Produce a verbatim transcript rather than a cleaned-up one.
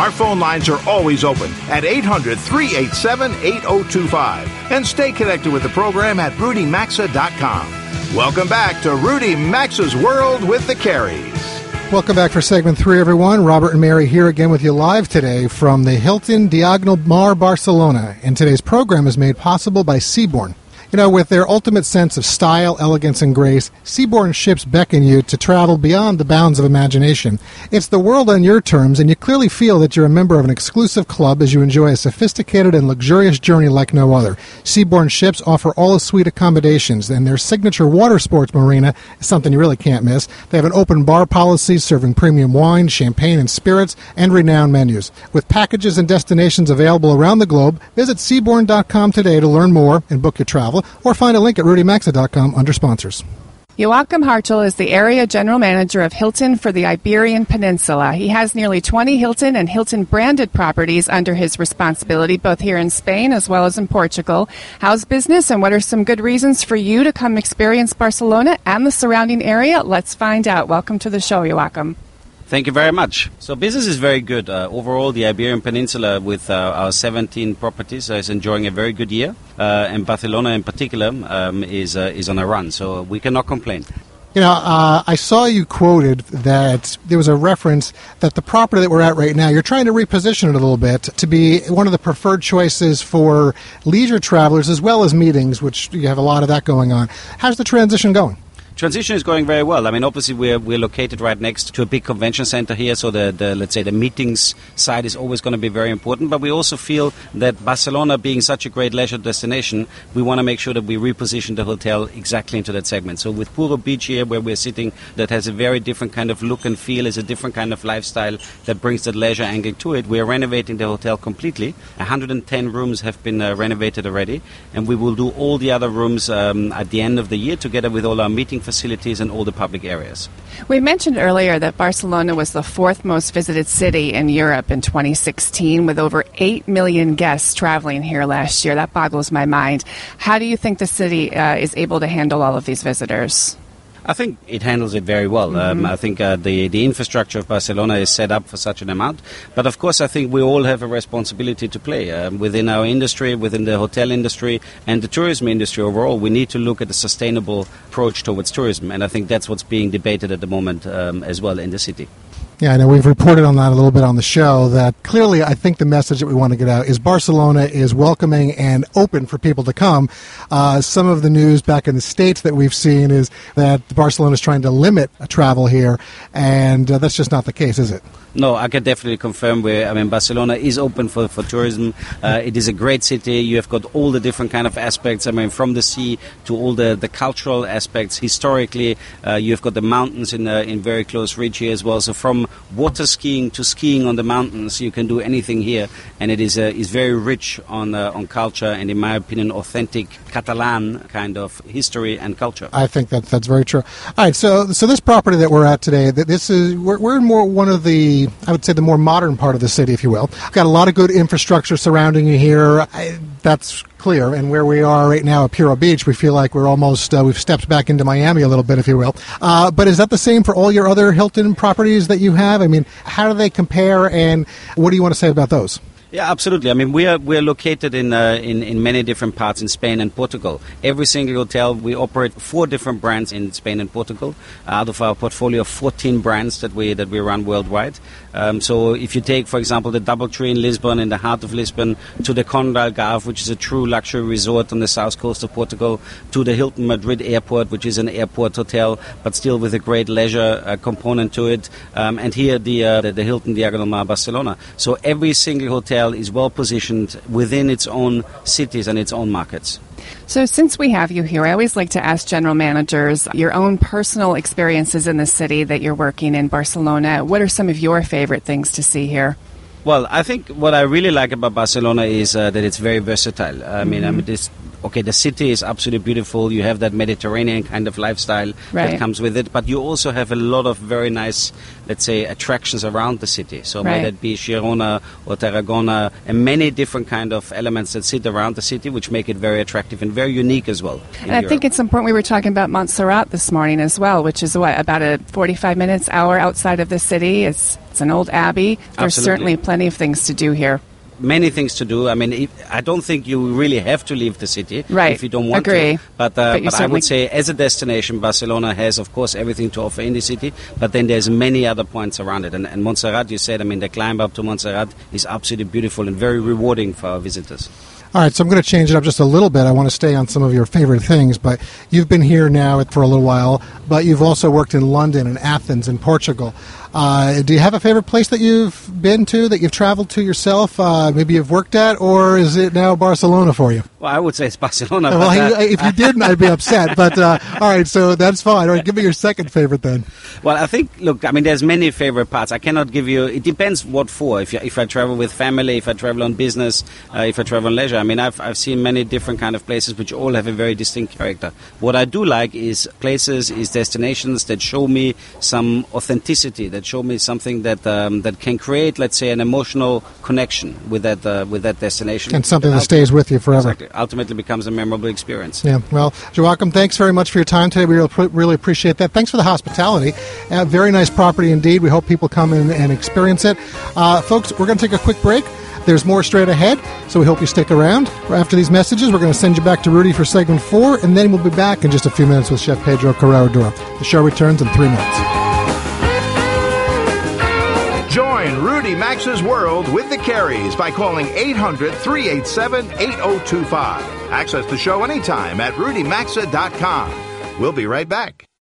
Our phone lines are always open at eight hundred, three eight seven, eight oh two five. And stay connected with the program at rudy maxa dot com. Welcome back to Rudy Maxa's World with the Careys. Welcome back for segment three, everyone. Robert and Mary here again with you live today from the Hilton Diagonal Mar, Barcelona. And today's program is made possible by Seabourn. You know, with their ultimate sense of style, elegance, and grace, Seabourn ships beckon you to travel beyond the bounds of imagination. It's the world on your terms, and you clearly feel that you're a member of an exclusive club as you enjoy a sophisticated and luxurious journey like no other. Seabourn ships offer all-suite accommodations, and their signature water sports marina is something you really can't miss. They have an open bar policy serving premium wine, champagne, and spirits, and renowned menus. With packages and destinations available around the globe, visit seabourn dot com today to learn more and book your travel, or find a link at rudy maxa dot com under sponsors. Joachim Hartl is the area general manager of Hilton for the Iberian Peninsula. He has nearly twenty Hilton and Hilton-branded properties under his responsibility, both here in Spain as well as in Portugal. How's business, and what are some good reasons for you to come experience Barcelona and the surrounding area? Let's find out. Welcome to the show, Joachim. Thank you very much. So business is very good. Uh, overall, the Iberian Peninsula with uh, our seventeen properties uh, is enjoying a very good year. Uh, and Barcelona in particular um, is uh, is on a run. So we cannot complain. You know, uh, I saw you quoted that there was a reference that the property that we're at right now, you're trying to reposition it a little bit to be one of the preferred choices for leisure travelers as well as meetings, which you have a lot of that going on. How's the transition going? Transition is going very well. I mean, obviously we're we're located right next to a big convention center here, so the, the let's say the meetings side is always going to be very important. But we also feel that Barcelona being such a great leisure destination, we want to make sure that we reposition the hotel exactly into that segment. So with Puro Beach here, where we're sitting, that has a very different kind of look and feel, is a different kind of lifestyle that brings that leisure angle to it. We're renovating the hotel completely. one hundred ten rooms have been uh, renovated already, and we will do all the other rooms um, at the end of the year together with all our meeting facilities and all the public areas. We mentioned earlier that Barcelona was the fourth most visited city in Europe in twenty sixteen, with over eight million guests traveling here last year. That boggles my mind. How do you think the city uh, is able to handle all of these visitors? I think it handles it very well. Mm-hmm. Um, I think uh, the, the infrastructure of Barcelona is set up for such an amount. But of course, I think we all have a responsibility to play um, within our industry, within the hotel industry and the tourism industry overall. We need to look at a sustainable approach towards tourism. And I think that's what's being debated at the moment um, as well in the city. Yeah, I know we've reported on that a little bit on the show, that clearly I think the message that we want to get out is Barcelona is welcoming and open for people to come. Uh, some of the news back in the States that we've seen is that Barcelona is trying to limit travel here, and uh, that's just not the case, is it? No, I can definitely confirm where, I mean, Barcelona is open for, for tourism. Uh, it is a great city. You have got all the different kind of aspects. I mean, from the sea to all the, the cultural aspects. Historically, uh, you've got the mountains in, uh, in very close reach here as well. So from water skiing to skiing on the mountains, you can do anything here. And it is, uh, is very rich on, uh, on culture and, in my opinion, authentic Catalan kind of history and culture. I think that that's very true. All right, so so this property that we're at today, this is we're, we're in more one of the, I would say, the more modern part of the city, if you will. Got a lot of good infrastructure surrounding you here. I, that's clear. And where we are right now at Puro Beach, we feel like we're almost, uh, we've stepped back into Miami a little bit, if you will. Uh, but is that the same for all your other Hilton properties that you have? I mean, how do they compare, and what do you want to say about those? Yeah, absolutely. I mean, we are we are located in, uh, in in many different parts in Spain and Portugal. Every single hotel, we operate four different brands in Spain and Portugal, out of our portfolio of fourteen brands that we that we run worldwide. Um, so if you take, for example, the Doubletree in Lisbon, in the heart of Lisbon, to the Conde Algarve, which is a true luxury resort on the south coast of Portugal, to the Hilton Madrid Airport, which is an airport hotel, but still with a great leisure uh, component to it, um, and here the, uh, the the Hilton Diagonal Mar Barcelona. So every single hotel is well positioned within its own cities and its own markets. So since we have you here, I always like to ask general managers your own personal experiences in the city that you're working in, Barcelona. What are some of your favorite things to see here? Well, I think what I really like about Barcelona is uh, that it's very versatile. I mean, mm-hmm. I mean, this okay, the city is absolutely beautiful. You have that Mediterranean kind of lifestyle right. that comes with it, but you also have a lot of very nice, let's say, attractions around the city. So right. may that be Girona or Tarragona, and many different kind of elements that sit around the city, which make it very attractive and very unique as well. And I Europe. think it's important. We were talking about Montserrat this morning as well, which is what, about a forty-five minutes, hour outside of the city. It's, it's an old abbey. There's Absolutely. certainly plenty of things to do here. Many things to do. I mean, if, I don't think you really have to leave the city right. if you don't want Agree. to. But, uh, but, but I would say as a destination, Barcelona has, of course, everything to offer in the city, but then there's many other points around it. And, and Montserrat, you said, I mean, the climb up to Montserrat is absolutely beautiful and very rewarding for our visitors. All right, so I'm going to change it up just a little bit. I want to stay on some of your favorite things, but you've been here now for a little while, but you've also worked in London and Athens and Portugal. Uh, do you have a favorite place that you've been to, that you've traveled to yourself, uh, maybe you've worked at, or is it now Barcelona for you? Well, I would say it's Barcelona. Well, but, uh, if you didn't, I'd be upset. But, uh, all right, so that's fine. All right, give me your second favorite then. Well, I think, look, I mean, there's many favorite parts. I cannot give you, it depends what for. If you, if I travel with family, if I travel on business, uh, if I travel on leisure. I mean, I've, I've seen many different kind of places which all have a very distinct character. What I do like is places, is destinations that show me some authenticity, that show me something that um, that can create, let's say, an emotional connection with that uh, with that destination. And something that stays with you forever. Exactly. Ultimately becomes a memorable experience. Yeah. Well, Joachim, thanks very much for your time today. We really, really appreciate that. Thanks for the hospitality. Uh, very nice property indeed. We hope people come in and experience it. Uh, folks, we're going to take a quick break. There's more straight ahead, so we hope you stick around. After these messages, we're going to send you back to Rudy for segment four, and then we'll be back in just a few minutes with Chef Pedro Carrera-Dura. The show returns in three minutes. Join Rudy Maxa's World with the Careys by calling eight hundred, three eight seven, eight oh two five. Access the show anytime at rudy maxa dot com. We'll be right back.